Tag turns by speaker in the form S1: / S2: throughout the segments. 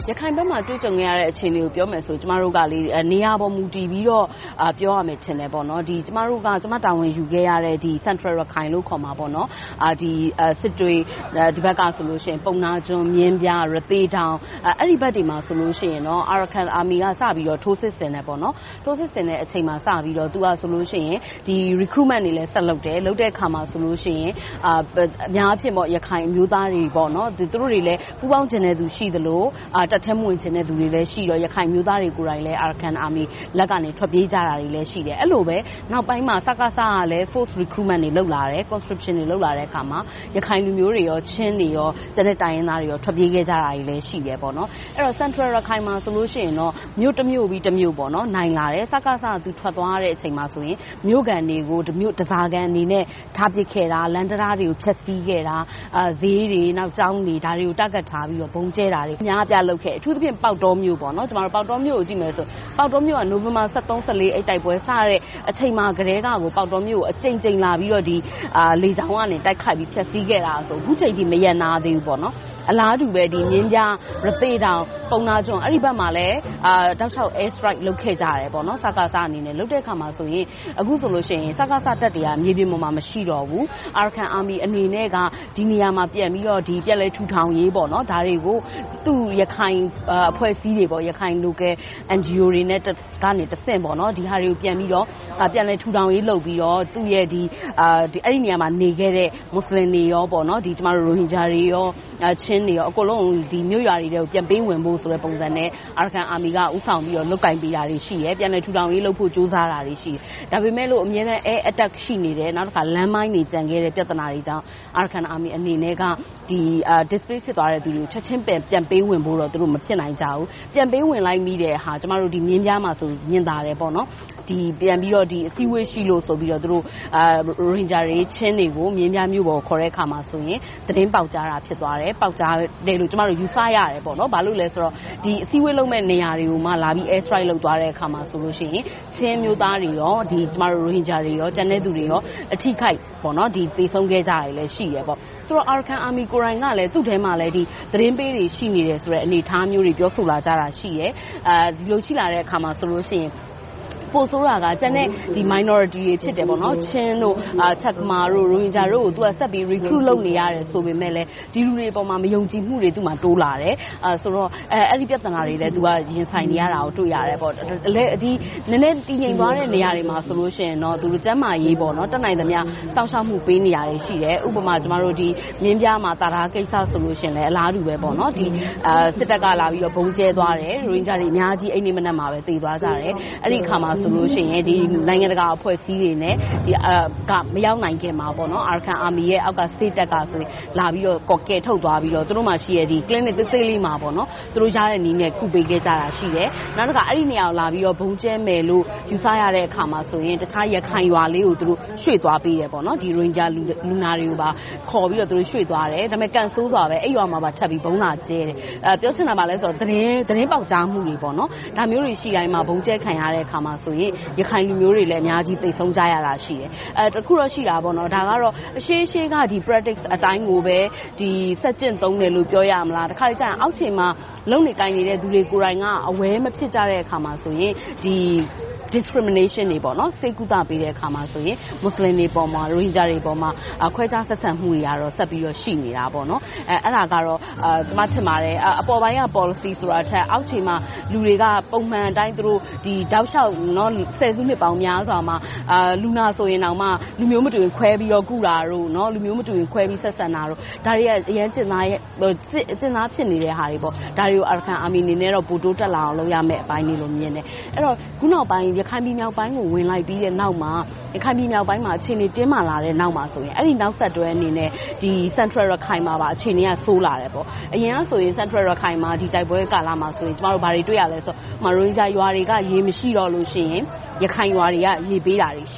S1: ရခိုင်ဘက်မှာတွေ့ကြုံရတဲ့အခြေအနေကိုပြောမယ်ဆိုကျမတို့ကလေနေရာပေါ်မူတည်ပြီးတော့ပြောရမယ်ထင်တယ်ပေါ့နော်ဒီကျမတို့ကကျမတာဝန်ယူခဲ့ရတဲ့ဒီ Central ရခိုင်လို့ခေါ်မှာပေါ့နော်ဒီစစ်တွေဒီဘက်ကဆိုလို့ရှိရင်ပုံနာကျွန်းမြင်းပြရသေးတောင်အဲ့ဒီဘက်တွေမှာဆိုလို့ရှိရင်တော့ Arakan Army ကစပြီးတော့ထိုးစစ်ဆင်တယ်ပေါ့နော်ထိုးစစ်ဆင်တဲ့အချိန်မှာစပြီးတော့သူကဆိုလို့ရှိရင်ဒီ recruitment တွေလည်းဆက်လုပ်တယ်လုပ်တဲ့အခါမှာဆိုလို့ရှိရင်အများအဖြစ်ပေါ့ရခိုင်မျိုးသားတွေပေါ့နော်သူတို့တွေလည်းပူပေါင်းကျင်တဲ့သူရှိသလိုတက်ထဲမဝင်ကျင်တဲ့သူတွေလည်းရှိတော့ရခိုင်မျိုးသားတွေကိုယ်တိုင်လည်း Arakan Army လက်ကနေထွက်ပြေးကြတာတွေလည်းရှိတယ်အဲ့လိုပဲနောက်ပိုင်းမှာစကားစားကလည်း force recruitment တွေလုပ်လာတယ် conscription တွေလုပ်လာတဲ့အခါမှာရခိုင်လူမျိုးတွေရောချင်းတွေရောကျန်တဲ့တိုင်းရင်းသားတွေရောထွက်ပြေးခဲ့ကြတာတွေလည်းရှိတယ်ပေါ့နော်အဲ့တော့ Central ရခိုင်မှာဆိုလို့ရှိရင်တော့မြို့တစ်မြို့ပြီးတစ်မြို့ပေါ့နော်နိုင်လာတယ်စကားစားသူထွက်သွားတဲ့အချိန်မှာဆိုရင်မြို့ကန်တွေကိုမြို့တစားကန်အနေနဲ့ထားပစ်ခဲ့တာလန်တရာတွေကိုဖျက်ဆီးခဲ့တာဈေးတွေနောက်ကျောင်းတွေဒါတွေကိုတက်ကတ်ထားပြီးတော့ဘုံကျဲတာတွေအများအပြားလုပ်ခဲ့အထူးသဖြင့်ပေါက်တော်မြို့ပေါ့နော်ကျွန်တော်တို့ပေါက်တော်မြို့ကိုကြည့်မယ်ဆိုပေါက်တော်မြို့ကနိုဝင်ဘာ23 14အဲ့တိုက်ပွဲစတဲ့အချိန်မှာကလေးကကိုပေါက်တော်မြို့ကိုအကြိမ်ကြိမ်လာပြီးတော့ဒီလေကြောင်းကနေတိုက်ခိုက်ပြီးဖျက်ဆီးခဲ့တာဆိုအခုချိန်ထိမရနာသေးဘူးပေါ့နော်အလားတူပဲဒီမြင်းပြရသေးတောင်ပုံနာကျွန်းအဲ့ဒီဘက်မှာလည်းတောက်လျှောက် air strike လုပ်ခဲ့ကြရတယ်ပေါ့နော်စကားစားအနေနဲ့လုပ်တဲ့အခါမှာဆိုရင်အခုဆိုလို့ရှိရင်စကားစားတက်တွေကမြေပြင်ပေါ်မှာမရှိတော့ဘူး Arakan Army အနေနဲ့ကဒီနေရာမှာပြန်ပြီးတော့ဒီပြက်လဲထူထောင်ရေးပေါ့နော်ဒါတွေကိုသူ့ရခိုင်အဖွဲ့အစည်းတွေပေါ့ရခိုင် local NGO တွေနဲ့ကနေတဆင့်ပေါ့နော်ဒီဟာတွေကိုပြန်ပြီးတော့ပြန်လဲထူထောင်ရေးလုပ်ပြီးတော့သူ့ရဲ့ဒီအဲ့ဒီနေရာမှာနေခဲ့တဲ့မွတ်စလင်တွေရောပေါ့နော်ဒီကျမတို့ရိုဟင်ဂျာတွေရောချင်းတွေရောအကုန်လုံးဒီမြို့ရွာတွေကိုပြန်ပေးဝင်ဖို့ဆိုတဲ့ပုံစံနဲ့ Arakan Army ကဥဆောင်ပြီးတော့လုတ်ကင်ပေးတာတွေရှိတယ်ပြန်လဲထူထောင်ရေးလုပ်ဖို့ကြိုးစားတာတွေရှိတယ်ဒါပေမဲ့လို့အမြဲတမ်း air attack ရှိနေတယ်နောက်တစ်ခါ land mine တွေကြံခဲ့တဲ့ပြဿနာတွေကြောင့် Arakan Army အနေနဲ့ကဒီ display ဖြစ်သွားတဲ့သူတွေကိုချက်ချင်းပြန်ပေးဝင်ဖို့တော့သူတို့မဖြစ်နိုင်ကြဘူးပြန်ပေးဝင်လိုက်မိတဲ့ဟာကျမတို့ဒီမြင်းပြားမှာဆိုညင်တာတယ်ပေါ့နော်ဒီပြန်ပြီးတော့ဒီအစည်းအဝေးရှိလို့ဆိုပြီးတော့သူတို့ရိုဟင်ဂျာတွေချင်းတွေကိုမြင်းပြမျိုးပေါ်ခေါ်တဲ့အခါမှာဆိုရင်သတင်းပေါက်ကြားတာဖြစ်သွားတယ်ပေါက်ကြားတယ်လို့ကျမတို့ယူဆရတယ်ပေါ့နော်ဘာလို့လဲဆိုတော့ဒီအစည်းအဝေးလုပ်မဲ့နေရာတွေကိုမှလာပြီး air strike လုပ်သွားတဲ့အခါမှာဆိုလို့ရှိရင်ချင်းမျိုးသားတွေရောဒီကျမတို့ရိုဟင်ဂျာတွေရောကျန်တဲ့သူတွေရောအထိခိုက်ပေါ့နော်ဒီသေဆုံးခဲ့ကြတယ်လည်းရှိရပေါ့ဆိုတော့ Arakan Army ကိုယ်တိုင်ကလည်းသူ့ထဲမှာလည်းဒီသတင်းပေးတွေရှိနေတယ်ဆိုတဲ့အနေအထားမျိုးတွေပြောဆိုလာကြတာရှိရဲဒီလိုရှိလာတဲ့အခါမှာဆိုလို့ရှိရင်ပို့ဆိုတာကကျန်တဲ့ဒီ minority တွေဖြစ်တယ်ပေါ့နော်ချင်းတို့ချက်မာတို့ရိုဟင်ဂျာတို့ကိုသူကဆက်ပြီး recruit လုပ်နေရတယ်ဆိုပေမဲ့လည်းဒီလူတွေပေါ်မှာမယုံကြည်မှုတွေသူ့မှာတိုးလာတယ်ဆိုတော့အဲ့ဒီပြဿနာတွေလည်းသူကရင်ဆိုင်နေရတာကိုတွေ့ရတယ်ပေါ့လည်းဒီနည်းနည်းတည်ငြိမ်သွားတဲ့နေရာတွေမှာဆိုလို့ရှိရင်တော့သူတို့ကျမ်းမာရေးပေါ့နော်တက်နိုင်သမျှစောင့်ရှောက်မှုပေးနေရတယ်ရှိတယ်ဥပမာကျမတို့ဒီမြင်းပြားမှာတာရာကိစ္စဆိုလို့ရှိရင်လည်းအလားတူပဲပေါ့နော်ဒီစစ်တပ်ကလာပြီးတော့ဘုံကျဲသွားတယ်ရိုဟင်ဂျာတွေအများကြီးအိမ်နေမနက်မှာပဲတည်သွားကြတယ်အဲ့ဒီခါမှာဆိုလို့ရှိရင်ဒီနိုင်ငံတကာအဖွဲ့အစည်းတွေနဲ့ဒီကမရောက်နိုင်ခင်မှာပေါ့နော် Arakan Army ရဲ့အောက်က state တက်ကဆိုရင်လာပြီးတော့ကော်ကဲထုတ်သွားပြီးတော့သူတို့မှရှိရတဲ့ဒီ clinic သေးသေးလေးမှာပေါ့နော်သူတို့ရတဲ့နည်းနဲ့ကုပေးခဲ့ကြတာရှိတယ်နောက်တစ်ခါအဲ့ဒီနေရာကိုလာပြီးတော့ဘုံကျဲမယ်လို့ယူဆရတဲ့အခါမှာဆိုရင်တခြားရခိုင်ရွာလေးကိုသူတို့ရွှေ့သွားပေးတယ်ပေါ့နော်ဒီ Ranger လူနာတွေကိုပါခေါ်ပြီးတော့သူတို့ရွှေ့သွားတယ်ဒါပေမဲ့ကန်ဆိုးစွာပဲအဲ့ရွာမှာပါထပ်ပြီးဘုံလာကျဲတယ်ပြောချင်တာပါလဲဆိုတော့သတင်းပေါက်ကြားမှုတွေပေါ့နော်ဒါမျိုးတွေရှိတိုင်းမှာဘုံကျဲခံရတဲ့အခါမှာဆိုရင်ရခိုင်လူမျိုးတွေလည်းအများကြီးသိဆုံးကြရတာရှိတယ်တခုတော့ရှိတာပေါ့နော်ဒါကတော့အရှိကဒီ practice အတိုင်းကိုပဲဒီဆက်ကျင့်သုံးတယ်လို့ပြောရမလားတခါကျရင်အောက်ခြေမှာလုံနေကိုင်းနေတဲ့သူတွေကိုယ်တိုင်ကအဝဲမဖြစ်ကြတဲ့အခါမှာဆိုရင်ဒီ discrimination တွေပေါ့နော်စိတ်ကူးတာပေးတဲ့အခါမှာဆိုရင်မွတ်စလင်တွေပေါ်မှာရိုဟင်ဂျာတွေပေါ်မှာခွဲခြားဆက်ဆံမှုတွေကတော့ဆက်ပြီးတော့ရှိနေတာပေါ့နော်အဲ့ဒါကတော့ကျမထင်ပါတယ်အပေါ်ပိုင်းက policy ဆိုတာထက်အောက်ခြေမှာလူတွေကပုံမှန်အတိုင်းသူတို့ဒီတောက်လျှောက်နော်ဆယ်စုနှစ်ပေါင်းများစွာမှာလူနာဆိုရင်တောင်မှလူမျိုးမတူရင်ခွဲပြီးတော့ကုတာတို့နော်လူမျိုးမတူရင်ခွဲပြီးဆက်ဆံတာတို့ဒါတွေကအရင်ကျင်သားဖြစ်နေတဲ့ဟာတွေပေါ့ဒါတွေကို Arakan Army အနေနဲ့တော့ပိုတိုးတက်လာအောင်လုပ်ရမယ့်အပိုင်းတွေလို့မြင်တယ်အဲ့တော့ခုနောက်ပိုင်းရခိုင်ပြည်မြောက်ပိုင်းကိုဝင်လိုက်ပြီးတဲ့နောက်မှာရခိုင်ပြည်မြောက်ပိုင်းမှာအခြေအနေတင်းမာလာတဲ့နောက်မှာဆိုရင်အဲ့ဒီနောက်ဆက်တွဲအနေနဲ့ဒီ Central ရခိုင်မှာပါအခြေအနေကဆိုးလာတယ်ပေါ့အရင်ကဆိုရင် Central ရခိုင်မှာဒီတိုက်ပွဲကာလမှာဆိုရင်ကျမတို့ဘာတွေတွေ့ရလဲဆိုတော့ရိုဟင်ဂျာရွာတွေကရေမရှိတော့လို့ရှိရင်ရခိုင်ရွာတွေကရေပေးတာတွေရှိတယ်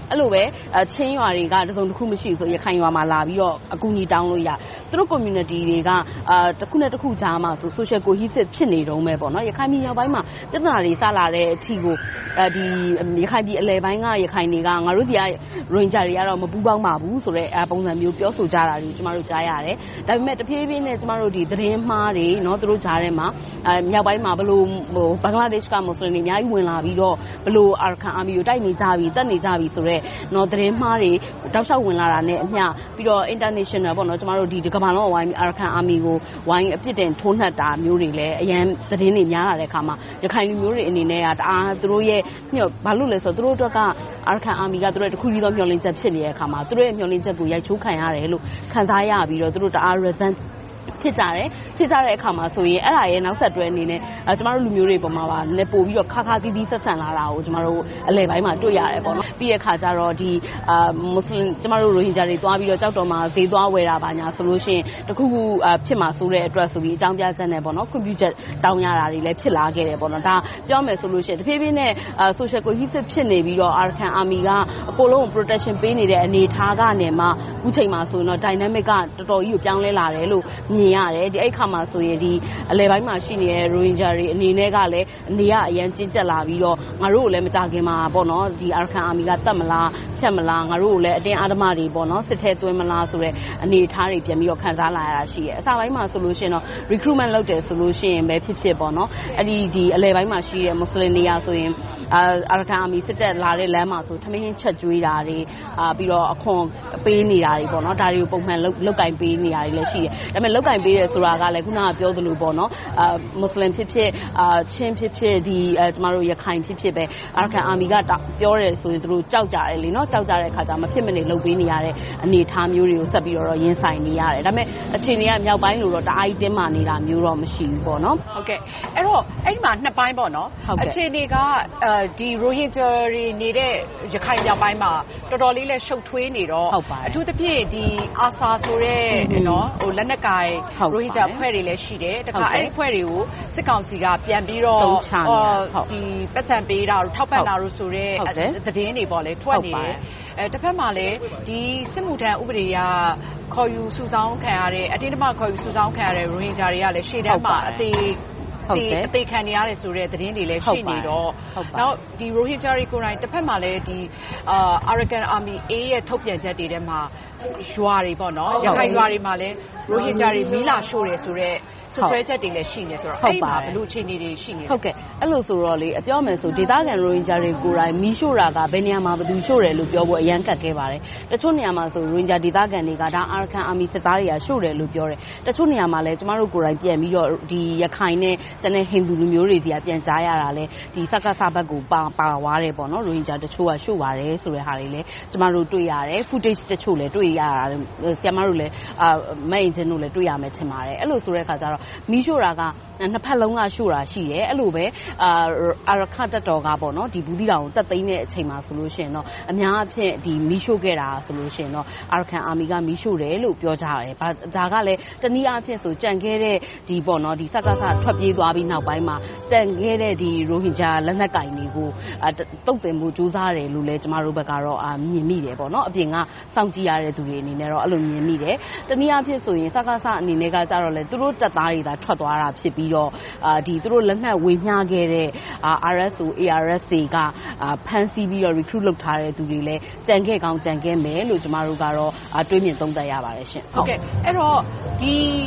S1: အဲ့လိုပဲချင်းရွာတွေကတစုံတစ်ခုမရှိဆိုရခိုင်ရွာမှာလာပြီးတော့အကူအညီတောင်းလို့ရသူတို့ community တွေကတစ်ခုနဲ့တစ်ခုကြားမှာဆို social cohesive ဖြစ်နေတော့မယ်ပေါ့နော်ရခိုင်ပြည်မြောက်ပိုင်းမှာပြဿနာတွေစလာတဲ့အထိကိုဒီရခိုင်ပြည်အလယ်ပိုင်းကရခိုင်တွေကငါတို့ဒီကရိုဟင်ဂျာတွေကတော့မပူးပေါင်းပါဘူးဆိုတဲ့ပုံစံမျိုးပြောဆိုကြတာတွေကျမတို့ကြားရတယ်ဒါပေမဲ့တဖြည်းဖြည်းနဲ့ကျမတို့ဒီသတင်းမှားတွေเนาะသူတို့ကြားထဲမှာမြောက်ပိုင်းမှာဘလို့ဘင်္ဂလားဒေ့ရှ်ကမွတ်စလင်တွေအများကြီးဝင်လာပြီးတော့ဘလို့အာရကန်အာမီကိုတိုက်နေကြပြီတက်နေကြပြီဆိုတော့เนาะသတင်းမှားတွေတောက်လျှောက်ဝင်လာတာနဲ့အမျှပြီးတော့ international ပေါ့เนาะကျမတို့ဒီကမ္ဘာလုံးဝိုင်းအာရကန်အာမီကိုဝိုင်းအပြစ်တင်ထိုးနှက်တာမျိုးတွေလည်းအရန်သတင်းတွေများလာတဲ့အခါမှာရခိုင်လူမျိုးတွေအနေနဲ့ကတအားသူတို့ရဲ့ဘာလို့လဲဆိုတော့သူတို့အတွက်ကအာရကန်အာမီကသူတို့တခုကြီးသောမျှော်လင့်ချက်ဖြစ်နေတဲ့အခါမှာသူတို့ရဲ့မျှော်လင့်ချက်ကိုရိုက်ချိုးခံရတယ်လို့ခံစားရပြီးတော့သူတို့တအား resentဖြစ်ကြတဲ့အခါမှာဆိုရင်အဲ့ဒါရဲ့နောက်ဆက်တွဲအနေနဲ့ကျမတို့လူမျိုးတွေပေါ်မှာပါလည်းပို့ပြီးတော့ခါခါသီးသီးဆက်ဆံလာတာကိုကျမတို့အလဲပိုင်းမှာတွေ့ရတယ်ပေါ့နော်ပြီးတဲ့အခါကျတော့ဒီမွတ်စလင်ကျမတို့ရိုဟင်ဂျာတွေသွားပြီးတော့ကြောက်တော်မှာဈေးသွားဝယ်တာပါညာဆိုလို့ရှိရင်တခုခုဖြစ်မှာဆိုတဲ့အတွက်ဆိုပြီးအကြောင်းပြချက်နဲ့ပေါ့နော်ခွင့်ပြုချက်တောင်းရတာတွေလည်းဖြစ်လာခဲ့တယ်ပေါ့နော်ဒါပြောမယ်ဆိုလို့ရှိရင်တဖြည်းဖြည်းနဲ့ social cohesive ဖြစ်နေပြီးတော့ Arakan Army ကအကုန်လုံး protection ပေးနေတဲ့အနေအထားကနေမှအခုချိန်မှာဆိုရင်တော့ dynamic ကတော်တော်ကြီးကိုပြောင်းလဲလာတယ်လို့မြင်ရတယ်ဒီအဲ့ခါမှာဆိုရင်ဒီအလဲပိုင်းမှာရှိနေတဲ့ရိုဟင်ဂျာတွေအနေနဲ့ကလည်းအနေကအရန်ကျဉ်ကျက်လာပြီးတော့ငါတို့ကိုလည်းမကြခင်မှာပေါ့နော်ဒီ Arakan Army ကတတ်မလားဖြတ်မလားငါတို့ကိုလည်းအတင်းအဓမ္မတွေပေါ့နော်စစ်ထဲသွင်းမလားဆိုတဲ့အနေအထားတွေပြန်ပြီးတော့ခံစားလာရတာရှိတယ်အစပိုင်းမှာဆိုလို့ရှိရင်တော့ recruitment လုပ်တယ်ဆိုလို့ရှိရင်ပဲဖြစ်ပေါ့နော်အဲ့ဒီအလဲပိုင်းမှာရှိတဲ့မွတ်စလင်တွေရဆိုရင်အာရကန်အာမီစစ်တက်လာတဲ့လမ်းမှာဆိုထမင်းချက်ကျွေးတာတွေပြီးတော့အခွန်ပေးနေတာတွေပေါ့နော်ဒါတွေကိုပုံမှန်လုတ်ကင်ပေးနေတာတွေလည်းရှိတယ်ဒါပေမဲ့လုတ်ကင်ပေးတယ်ဆိုတာကလည်းခုနကပြောသလိုပေါ့နော်မွတ်စလင်ဖြစ်ချင်းဖြစ်ဒီကျမတို့ရခိုင်ဖြစ်ပဲအာရကန်အာမီကပြောတယ်ဆိုရင်သူတို့ကြောက်ကြတယ်လေနော်ကြောက်ကြတဲ့အခါကျမဖြစ်မနေလုတ်ပေးနေရတဲ့အနေအထားမျိုးတွေကိုဆက်ပြီးတော့ရင်ဆိုင်နေရတယ်ဒါပေမဲ့အခြေအနေကမြောက်ပိုင်းလို့တော့တအားကြီးတင်းမာနေတာမျိုးတော့မရှိဘူးပေါ့နော်
S2: ဟုတ်ကဲ့အဲ့တော့အဲ့ဒီမှာနှစ်ပိုင်းပေါ့နော်အခြေအနေကဒီရိုဟင်ဂျာတွေနေတဲ့ရခိုင်မြောက်ပိုင်းမှာတော်တော်လေးလဲရှုပ်ထွေးနေတော့အထူးသဖြင့်ဒီအာဆာဆိုတဲ့နော်ဟိုလက်နက်ကိုင်ရိုဟင်ဂျာဖွဲ့တွေလည်းရှိတယ်တခါအဲ့ဒီဖွဲ့တွေကိုစစ်ကောင်စီကပြန်ပြီးတော့ဒီပတ်စံပေးတာတို့ထောက်ပံ့တာတို့ဆိုတဲ့သတင်းတွေပေါ့လေထွက်နေတယ်တစ်ဖက်မှာလည်းဒီစစ်မှုထမ်းဥပဒေအရခေါ်ယူစုဆောင်းခံရတဲ့အတင်းအဓမ္မခေါ်ယူစုဆောင်းခံရတဲ့ရိုဟင်ဂျာတွေကလည်းရှေ့တန်းမှာအသေးခံနေရတယ်ဆိုတဲ့သတင်းတွေလည်းရှိနေတော့နောက်ဒီ Rohingya တွေကိုယ်တိုင်တစ်ဖက်မှာလည်းဒီArakan Army A ရဲ့ထုတ်ပြန်ချက်တွေထဲမှာရွာတွေပေါ့နော်ရခိုင်ရွာတွေမှာလည်း Rohingya တွေမီးလာရှို့တယ်ဆိုတဲ့ဆွဲချက်တွေလည်းရှိနေဆိုတော့အဲ့မှာဘလို့အခြေအနေတွေရှိနေ
S1: ဟုတ်ကဲ့အဲ့လိုဆိုတော့လေအပြောမယ်ဆိုဒေသခံရိုဟင်ဂျာတွေကိုယ်တိုင်မီးရှို့တာကဘယ်နေရာမှာဘယ်သူရှို့တယ်လို့ပြောဖို့အရန်ကတ်ခဲ့ပါတယ်တချို့နေရာမှာဆိုရိုဟင်ဂျာဒေသခံတွေကဒါအာရကန်အာမီစစ်သားတွေကရှို့တယ်လို့ပြောတယ်တချို့နေရာမှာလည်းကျမတို့ကိုယ်တိုင်ပြန်ပြီးတော့ဒီရခိုင်နဲ့ကျန်တဲ့ဟိန္ဒူလူမျိုးတွေစီကပြန်ကြားရတာလေဒီစက္ကစဘက်ကိုပါသွားတယ်ပေါ့နော်ရိုဟင်ဂျာတချို့ကရှို့ပါတယ်ဆိုတဲ့ဟာတွေလည်းကျမတို့တွေ့ရတယ် footage တချို့လည်းတွေ့ရတာဆရာမတို့လည်းမဲ့အင်ဂျင်တို့လည်းတွေ့ရမယ်ထင်ပါတယ်အဲ့လိုဆိုတဲ့အခါကျတော့မီးရှို့တာကနှစ်ဖက်လုံးကရှို့တာရှိတယ်အဲ့လိုပဲအာရခတက်တော်ကပေါ့နော်ဒီဘူးသီးတောင်ကိုတက်သိမ်းတဲ့အချိန်မှာဆိုလို့ရှိရင်တော့အများအဖြစ်ဒီမီးရှို့ခဲ့တာဆိုလို့ရှိရင်တော့အာရကန်အာမီကမီးရှို့တယ်လို့ပြောကြတယ်ဒါကလည်းတနည်းအားဖြင့်ဆိုကြံခဲ့တဲ့ဒီပေါ့နော်ဒီစက္ကစထွက်ပြေးသွားပြီးနောက်ပိုင်းမှာကြံခဲ့တဲ့ဒီရိုဟင်ဂျာလက်နက်ကင်တွေကိုတုတ်တင်မှုစူးစမ်းတယ်လို့လည်းကျမတို့ဘက်ကတော့မြင်မိတယ်ပေါ့နော်အပြင်ကစောင့်ကြည့်ရတဲ့သူတွေအနေနဲ့တော့အဲ့လိုမြင်မိတယ်တနည်းအားဖြင့်ဆိုရင်စက္ကစအနေနဲ့ကကြတော့လေသူတို့တပ်သားတွေသာထွက်သွားတာဖြစ်ပြီးတော့ဒီသူတို့လက်နက်ဝေမျှခဲ့တဲ့ RSO ARS တွေကဖမ်းဆီးပြီးတော့ recruit လုပ်ထားတဲ့သူတွေလည်းကြံခဲ့ကောင်းကြံခဲ့မယ်လို့ကျမတို့ကတော့တွေးမြင်သုံးသပ်ရပါတယ်ရှင်
S2: ဟုတ်ကဲ့အဲ့တော့ဒီ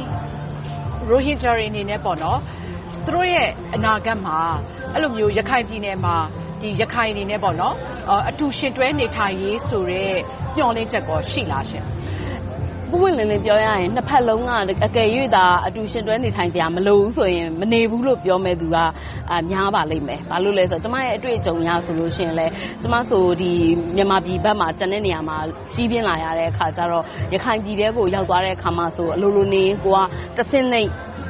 S2: Rohingya တွေအနေနဲ့ပေါ့နော်သူတို့ရဲ့အနာဂတ်မှာအဲ့လိုမျိုးရခိုင်ပြည်နယ်မှာဒီရခိုင်အနေနဲ့ပေါ့နော်အတူရှင်တွဲနေထိုင်ရေးဆိုတဲ့ညှော်လင့်ချက်ကောရှိလားရှင်
S1: ပွင့်လင်းလင်းပြောရရင်နှစ်ဖက်လုံးကအကယ်၍သာအတူရှင်တွဲနေထိုင်ကြမလို့ဆိုရင်မနေဘူးလို့ပြောမဲ့သူကများပါလိမ့်မယ်။ဘာလို့လဲဆိုတော့ကျမရဲ့အတွေ့အကြုံရဆိုလို့ရှိရင်လည်းကျမဆိုဒီမြန်မာပြည်ဘက်မှာတန်တဲ့နေရာမှာကြီးပြင်းလာရတဲ့အခါကျတော့ရခိုင်ပြည်တဲကိုရောက်သွားတဲ့အခါမှာဆိုအလိုလိုနေကိုကတဆင့်နေ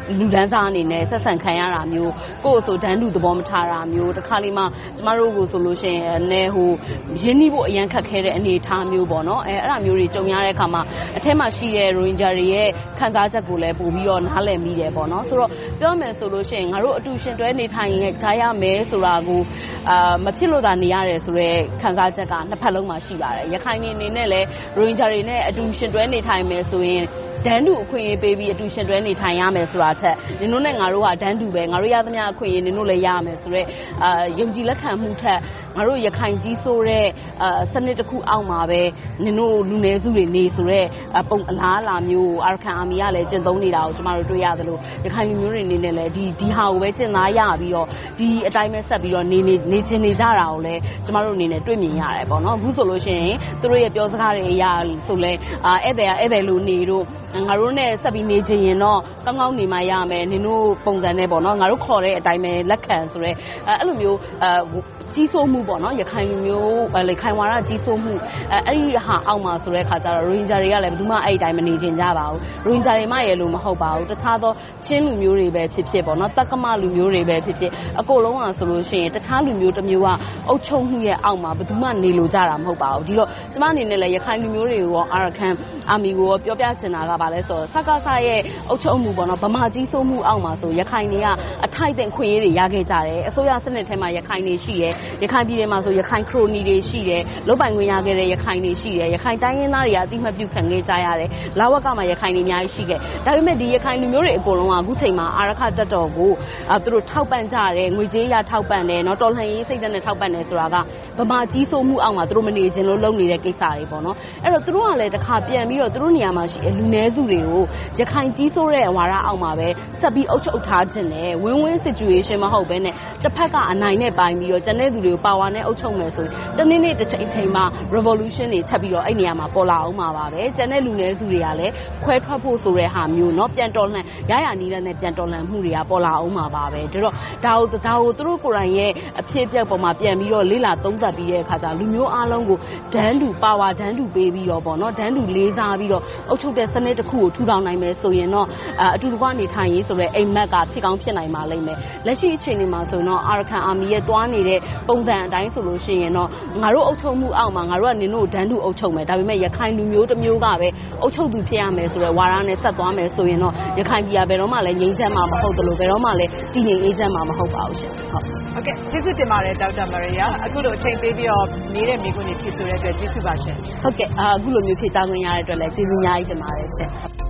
S1: လူဒန်းစားအနေနဲ့ဆက်ဆံခံရတာမျိုးကိုယ့်ဆိုတန်းတူသဘောမထားတာမျိုးတစ်ခါလေးမှကျမတို့ကိုဆိုလို့ရှိရင်နဲ့ဟိုရင်းနှီးဖို့အရန်ခက်ခဲတဲ့အနေအထားမျိုးပေါ့နော်အဲ့ဒါမျိုးတွေကြုံရတဲ့အခါမှာအထက်မှာရှိတဲ့ ရိုဟင်ဂျာတွေရဲ့ခံစားချက်ကိုလည်းပို့ပြီးတော့နားလည်မိတယ်ပေါ့နော်ဆိုတော့ပြောမယ်ဆိုလို့ရှိရင်ငါတို့အတူရှင်တွဲနေထိုင်ရင်ကြားရမယ်ဆိုတာကိုမဖြစ်လို့သာနေရတယ်ဆိုတော့ခံစားချက်ကနှစ်ဖက်လုံးမှာရှိပါတယ်ရခိုင်နေအနေနဲ့လည်းရိုဟင်ဂျာတွေနဲ့အတူရှင်တွဲနေထိုင်မယ်ဆိုရင်ဒန်းတူအခွင့်အရေးပေးပြီးအတူရှင်တွဲနေထိုင်ရမယ်ဆိုတာထက်နင်တို့နဲ့ငါတို့ကဒန်းတူပဲငါတို့ရသမျှအခွင့်အရေးနင်တို့လည်းရရမယ်ဆိုတော့ယုံကြည်လက်ခံမှုထက်ငါတို့ရခိုင်ကြီးဆိုတဲ့စနစ်တစ်ခုအောက်မှာပဲနင်တို့လူနည်းစုတွေနေဆိုတော့ပုံအလားအလာမျိုးအာရကန်အာမီကလည်းကျင့်သုံးနေတာကိုကျမတို့တွေ့ရတယ်လို့ရခိုင်လူမျိုးတွေနေနဲ့လည်းဒီဟာကိုပဲကျင့်သားရပြီးတော့ဒီအတိုင်းပဲဆက်ပြီးတော့နေချင်နေကြတာကိုလည်းကျမတို့အနေနဲ့တွေ့မြင်ရတယ်ပေါ့နော်အခုဆိုလို့ရှိရင်သူတို့ရဲ့ပြောစကားတွေအရာဆိုလဲဧည့်သည်လိုနေတို့ငါတို့နဲ့ဆက်ပြီးနေချင်ရင်တော့ကောင်းကောင်းနေမှရမယ်နင်တို့ပုံစံနဲ့ပေါ့နော်ငါတို့ခေါ်တဲ့အတိုင်းပဲလက်ခံဆိုရဲအဲ့လိုမျိုးကြီးစိုးမှုပေါ့နော်ရခိုင်လူမျိုးလေခိုင်ဝါရကြီးစိုးမှုအဲ့ဒီဟာအောက်မှာဆိုတဲ့ခါကျတော့ရိုဟင်ဂျာတွေကလည်းဘယ်သူမှအဲ့ဒီတိုင်းမနေချင်ကြပါဘူးရိုဟင်ဂျာတွေမှရဲ့လို့မဟုတ်ပါဘူးတခြားသောချင်းလူမျိုးတွေပဲဖြစ်ဖြစ်ပေါ့နော်တက္ကမလူမျိုးတွေပဲဖြစ်ဖြစ်အကုန်လုံးကဆိုလို့ရှိရင်တခြားလူမျိုးတစ်မျိုးကအုပ်ချုပ်မှုရဲ့အောက်မှာဘယ်သူမှနေလို့ကြတာမဟုတ်ပါဘူးဒီတော့ကျမအနေနဲ့လည်းရခိုင်လူမျိုးတွေကိုရောအာရကန်အာမီကိုပြောပြချင်တာကပါလဲဆိုတော့စကားစားရဲ့အုပ်ချုပ်မှုပေါ့နော်ဗမာကြီးစိုးမှုအောက်မှာဆိုရခိုင်တွေကအထိုက်တဲ့ခွင့်ရေးတွေရခဲ့ကြတယ်အစိုးရစနစ်ထဲမှာရခိုင်တွေရှိတယ်ရခိုင်ပြည်နယ်မှာဆိုရခိုင်ခရိုနီတွေရှိတယ်လုတ်ပိုင်ခွင့်ရခဲ့တဲ့ရခိုင်တွေရှိတယ်ရခိုင်တိုင်းရင်းသားတွေကအတိမပြုခံခဲ့ကြရတယ်လာဝက်ကမှာရခိုင်တွေအများကြီးရှိခဲ့ဒါပေမဲ့ဒီရခိုင်လူမျိုးတွေအကုန်လုံးကအခုချိန်မှာအာရခတက်တော်ကိုသူတို့ထောက်ပံ့ကြတယ်ငွေကြေးရထောက်ပံ့တယ်နော်တော်လှန်ရေးစိတ်ဓာတ်နဲ့ထောက်ပံ့တယ်ဆိုတာကဗမာကြီးစိုးမှုအောက်မှာသူတို့မနေခြင်းလို့လုပ်နေတဲ့ကိစ္စတွေပေါ့နော်အဲ့တော့သူတို့ကလည်းတစ်ခါပြန်ပြီးတော့သူတို့နေရာမှာရှိလူနည်းစုတွေကိုရခိုင်ကြီးစိုးတဲ့ဝါဒအောက်မှာပဲဆက်ပြီးအုပ်ချုပ်ထားခြင်းနဲ့win-win situation မဟုတ်ဘဲနဲ့တစ်ဖက်ကအနိုင်နဲ့ပိုင်းပြီးတော့ကျန်တဲ့သူတွေကိုပါဝါနဲ့အုပ်ချုပ်မယ်ဆိုရင်တနေ့တစ်ချိန်မှာ revolution တွေထပ်ပြီးတော့အဲ့နေရာမှာပေါ်လာအောင်မှာပါပဲကျန်တဲ့လူနည်းစုတွေကလည်းခွဲထွက်ဖို့ဆိုတဲ့ဟာမျိုးเนาะပြန်တော်လှန်ရရနီးတဲ့နဲ့ပြန်တော်လှန်မှုတွေကပေါ်လာအောင်မှာပါပဲဒါတော့ဒါကိုသူတို့ကိုယ်တိုင်ရဲ့အဖြစ်အပျက်ပေါ်မှာပြန်ပြီးတော့လေးလာသုံးသပ်ပြီးတဲ့အခါကျလူမျိုးအားလုံးကိုဒန်းတူပါဝါဒန်းတူပေးပြီးတော့ပေါ့เนาะဒန်းတူလေးစားပြီးတော့အုပ်ချုပ်တဲ့စနစ်တစ်ခုကိုထူထောင်နိုင်မယ်ဆိုရင်တော့အတူတကွနေထိုင်ရေးဆိုတဲ့အိမ်မက်ကဖြစ်ကောင်းဖြစ်နိုင်ပါလိမ့်မယ်လက်ရှိအခြေအနေမှာဆိုရင်တော့အာရကန်အာမီရဲ့တွားနေတဲ့ပုံစံအတိုင်းဆိုလို့ရှိရင်တော့ငါတို့အုပ်ချုပ်မှုအောက်မှာငါတို့ကနင်တို့ဒန်းတူအုပ်ချုပ်မယ်ဒါပေမဲ့ရခိုင်လူမျိုးတစ်မျိုးကပဲအုပ်ချုပ်သူဖြစ်ရမယ်ဆိုတဲ့ဝါဒနဲ့ဆက်သွားမယ်ဆိုရင်တော့ရခိုင်ပြည်ဘယ်တော့မှလည်းငြိမ်းချမ်းမှာမဟုတ်သလိုဘယ်တော့မှလည်းတည်ငြိမ်အေးချမ်းမှာမဟုတ်ပါဘူးရှင်
S2: ဟုတ်ကဲ့ကျေးဇူးတင်ပါတယ်ဒေါက်တာမရီယာအခုလိုအချိန်ပေးပြီးတော့နေတဲ့မိကုန်းတွေဖြစ်ဆိုတဲ့အတွက်ကျေးဇူးပါရှင်
S1: ဟုတ်ကဲ့အခုလိုမျိုးဖြေကြားခွင့်ရတဲ့အတွက်လည်းကျေးဇူးအများကြီးတင်ပါတယ်ရှင်